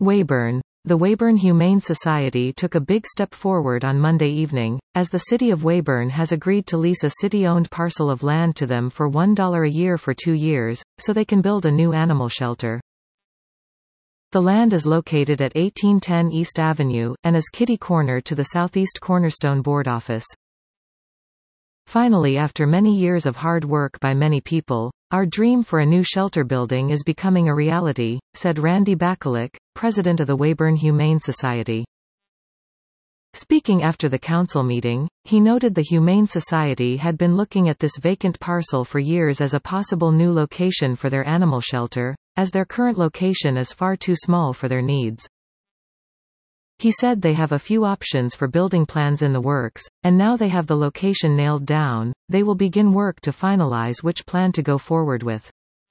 Weyburn. The Weyburn Humane Society took a big step forward on Monday evening, as the city of Weyburn has agreed to lease a city-owned parcel of land to them for $1 a year for 2 years, so they can build a new animal shelter. The land is located at 1810 East Avenue, and is kitty-corner to the Southeast Cornerstone Board Office. Finally, after many years of hard work by many people, our dream for a new shelter building is becoming a reality, said Randy Bacalick, president of the Weyburn Humane Society. Speaking after the council meeting, he noted the Humane Society had been looking at this vacant parcel for years as a possible new location for their animal shelter, as their current location is far too small for their needs. He said they have a few options for building plans in the works, and now they have the location nailed down, they will begin work to finalize which plan to go forward with.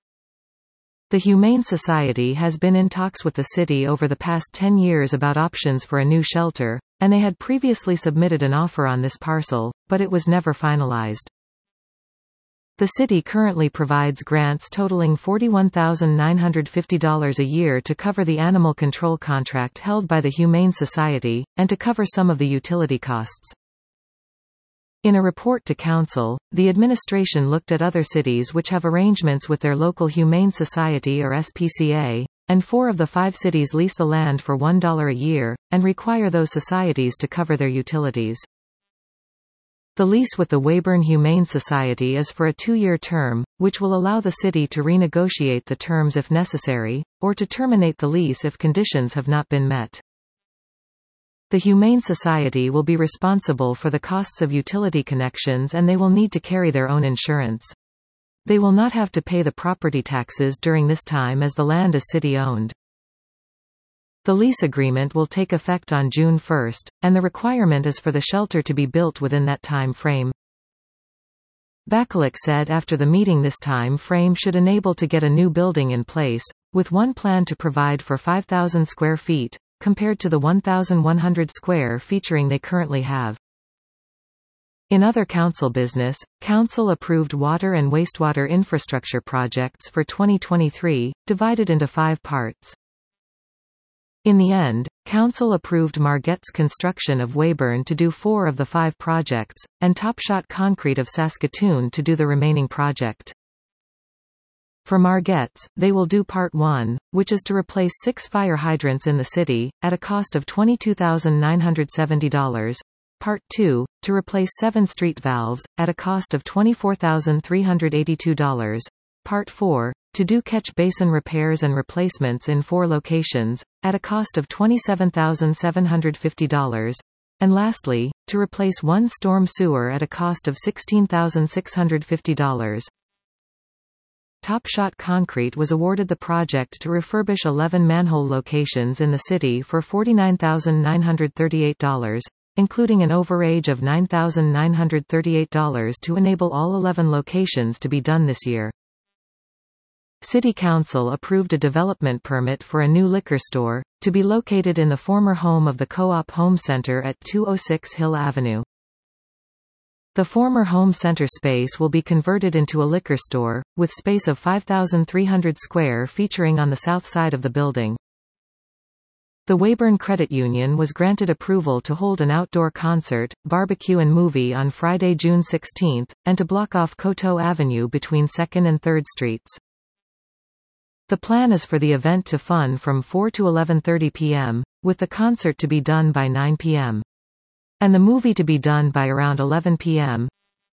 The Humane Society has been in talks with the city over the past 10 years about options for a new shelter, and they had previously submitted an offer on this parcel, but it was never finalized. The city currently provides grants totaling $41,950 a year to cover the animal control contract held by the Humane Society, and to cover some of the utility costs. In a report to council, the administration looked at other cities which have arrangements with their local Humane Society or SPCA, and 4 of the 5 cities lease the land for $1 a year, and require those societies to cover their utilities. The lease with the Weyburn Humane Society is for a 2-year term, which will allow the city to renegotiate the terms if necessary, or to terminate the lease if conditions have not been met. The Humane Society will be responsible for the costs of utility connections, and they will need to carry their own insurance. They will not have to pay the property taxes during this time as the land is city-owned. The lease agreement will take effect on June 1, and the requirement is for the shelter to be built within that time frame. Bacalick said after the meeting this time frame should enable to get a new building in place, with one plan to provide for 5,000 square feet, compared to the 1,100 square featuring they currently have. In other council business, council approved water and wastewater infrastructure projects for 2023, divided into 5 parts. In the end, council approved Margette's construction of Weyburn to do 4 of the 5 projects, and Topshot Concrete of Saskatoon to do the remaining project. For Margette's, they will do Part 1, which is to replace 6 fire hydrants in the city, at a cost of $22,970, Part 2, to replace 7 street valves, at a cost of $24,382, Part 4, to do catch basin repairs and replacements in 4 locations, at a cost of $27,750, and lastly, to replace 1 storm sewer at a cost of $16,650. Topshot Concrete was awarded the project to refurbish 11 manhole locations in the city for $49,938, including an overage of $9,938 to enable all 11 locations to be done this year. City Council approved a development permit for a new liquor store, to be located in the former home of the Co-op Home Center at 206 Hill Avenue. The former home center space will be converted into a liquor store, with space of 5,300 square featuring on the south side of the building. The Weyburn Credit Union was granted approval to hold an outdoor concert, barbecue and movie on Friday, June 16, and to block off Coteau Avenue between 2nd and 3rd Streets. The plan is for the event to run from 4 to 11:30 p.m., with the concert to be done by 9 p.m. and the movie to be done by around 11 p.m.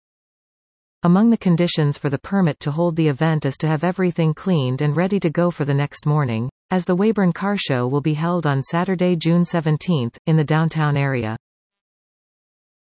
Among the conditions for the permit to hold the event is to have everything cleaned and ready to go for the next morning, as the Weyburn Car Show will be held on Saturday, June 17, in the downtown area.